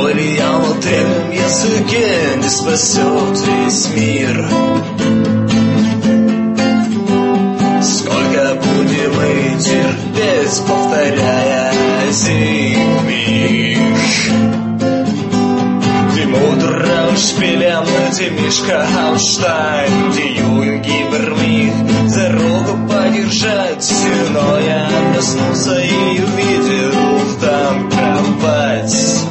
говоря на древнем языке, не спасет весь мир. Сколько будем мы терпеть, повторяя один миг? Die Mutter spielen die Мишка Аушштайн, die Юнги Бермих за руку подержать. Но я проснулся и увидел там кровать.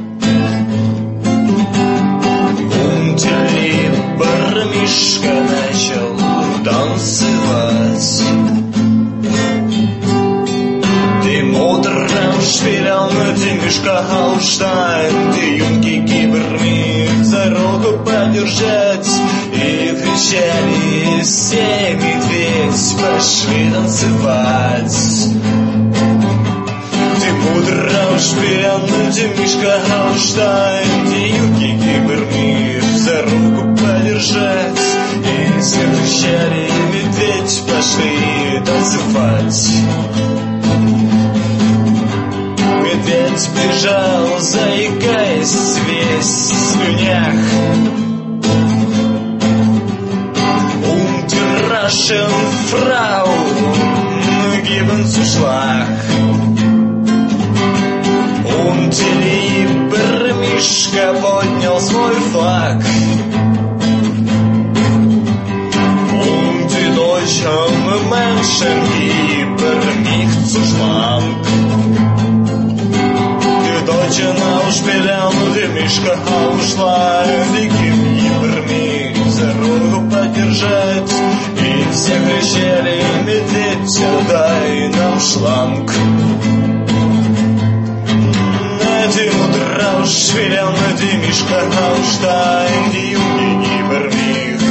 Und lieber Мишка начал танцевать. Die Mutter spielen die Мишка Аушштайн, die Юнги Бермих за руку подержать. И кричали все: медведь, пошли танцевать. Die Mutter spielen die Мишка Аушштайн, die Юнги Бермих за руку подержать. И все кричали: медведь, пошли танцевать. Медведь бежал, заикаясь, весь в слюнях. Und die raschen Frau geben zu Schlag. Und lieber Мишка поднял свой флаг. Und die deutschen Menschen geben mich zu Schlank. Deutsche Ausspielen, die Мишка Аушштайн, die Юнги Бермих за руку подержать. И все кричали: медведь, дай нам шланг. Die Mutter Ausspielen, die Мишка Аушштайн, die Юнги Бермих.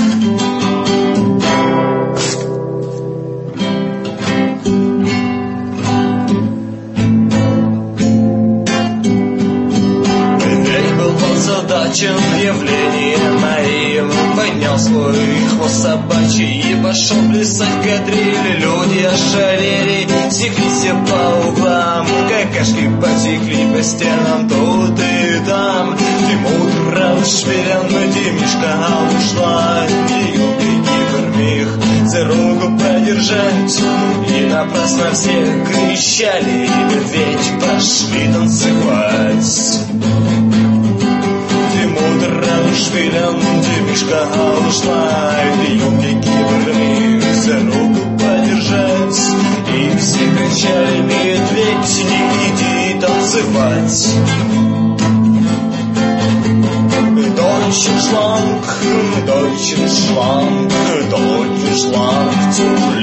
Задачен явлением моим, поднял свой хвост собачий и пошел плясать кадриль. Люди ошалели, секли все по углам, какашки потекли по стенам тут и там. Die Mutter Ausspielen, die Мишка Аушштайн, die Юнги Бермих за руку подержать. И напрасно все кричали: медведь, пошли танцевать. Die Mutter Ausspielen, die Мишка Аушштайн, die Юнги Бермих за руку подержать. И все кричали: медведь, не иди танцевать. Deutschen Schlank, Deutschen Schlank, Deutschen Schlank,